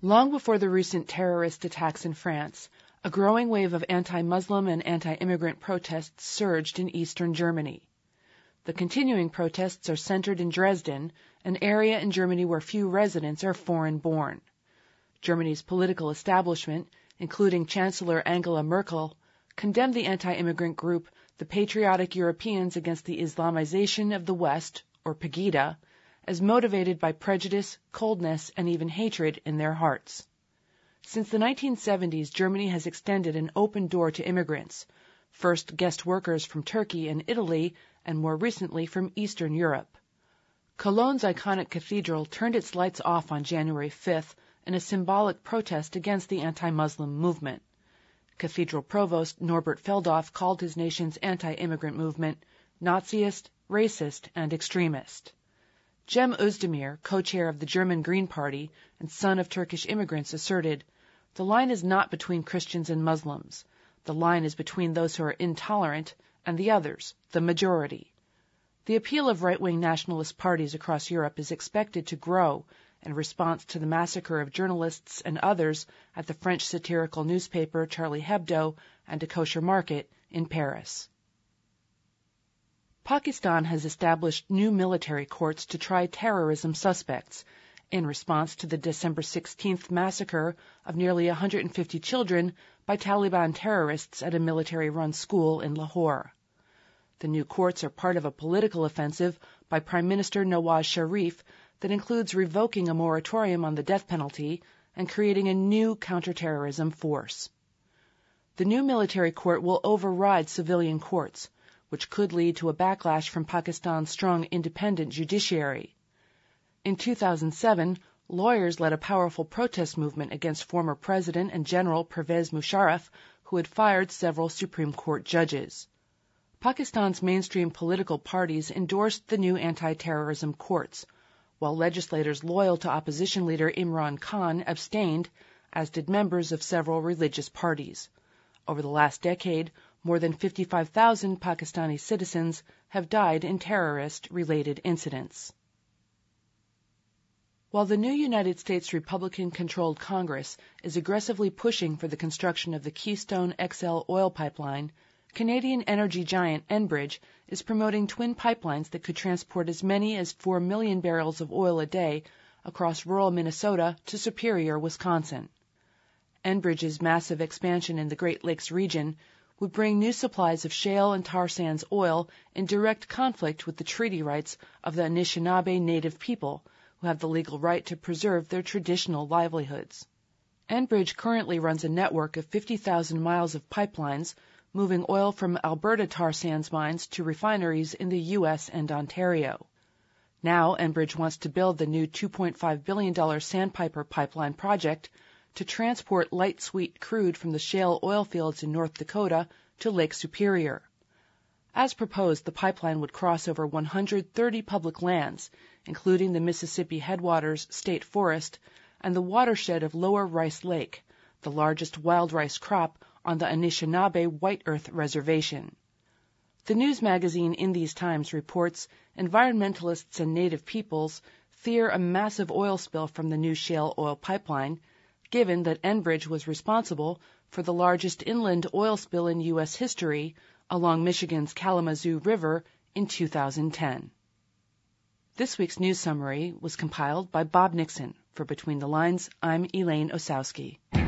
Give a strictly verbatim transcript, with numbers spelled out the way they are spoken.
Long before the recent terrorist attacks in France, a growing wave of anti-Muslim and anti-immigrant protests surged in eastern Germany. The continuing protests are centered in Dresden, an area in Germany where few residents are foreign-born. Germany's political establishment, including Chancellor Angela Merkel, condemned the anti-immigrant group the Patriotic Europeans against the Islamization of the West, or Pegida, as motivated by prejudice, coldness, and even hatred in their hearts. Since the nineteen seventies, Germany has extended an open door to immigrants, first guest workers from Turkey and Italy, and more recently from Eastern Europe. Cologne's iconic cathedral turned its lights off on January fifth in a symbolic protest against the anti-Muslim movement. Cathedral Provost Norbert Feldhoff called his nation's anti-immigrant movement Naziist, racist, and extremist. Cem Özdemir, co-chair of the German Green Party and son of Turkish immigrants, asserted, "The line is not between Christians and Muslims. The line is between those who are intolerant and the others, the majority." The appeal of right-wing nationalist parties across Europe is expected to grow in response to the massacre of journalists and others at the French satirical newspaper Charlie Hebdo and a kosher market in Paris. Pakistan has established new military courts to try terrorism suspects in response to the December sixteenth massacre of nearly one hundred fifty children by Taliban terrorists at a military-run school in Lahore. The new courts are part of a political offensive by Prime Minister Nawaz Sharif that includes revoking a moratorium on the death penalty and creating a new counterterrorism force. The new military court will override civilian courts, which could lead to a backlash from Pakistan's strong independent judiciary. In two thousand seven, lawyers led a powerful protest movement against former President and General Pervez Musharraf, who had fired several Supreme Court judges. Pakistan's mainstream political parties endorsed the new anti-terrorism courts, while legislators loyal to opposition leader Imran Khan abstained, as did members of several religious parties. Over the last decade, more than fifty-five thousand Pakistani citizens have died in terrorist-related incidents. While the new United States Republican-controlled Congress is aggressively pushing for the construction of the Keystone X L oil pipeline, Canadian energy giant Enbridge is promoting twin pipelines that could transport as many as four million barrels of oil a day across rural Minnesota to Superior, Wisconsin. Enbridge's massive expansion in the Great Lakes region would bring new supplies of shale and tar sands oil in direct conflict with the treaty rights of the Anishinaabe Native people, who have the legal right to preserve their traditional livelihoods. Enbridge currently runs a network of fifty thousand miles of pipelines, moving oil from Alberta tar sands mines to refineries in the U S and Ontario. Now, Enbridge wants to build the new two point five billion dollars Sandpiper pipeline project to transport light sweet crude from the shale oil fields in North Dakota to Lake Superior. As proposed, the pipeline would cross over one hundred thirty public lands, including the Mississippi Headwaters State Forest and the watershed of Lower Rice Lake, the largest wild rice crop on the Anishinaabe White Earth Reservation. The news magazine In These Times reports environmentalists and Native peoples fear a massive oil spill from the new shale oil pipeline, given that Enbridge was responsible for the largest inland oil spill in U S history along Michigan's Kalamazoo River in two thousand ten. This week's news summary was compiled by Bob Nixon. For Between the Lines, I'm Elaine Osowski.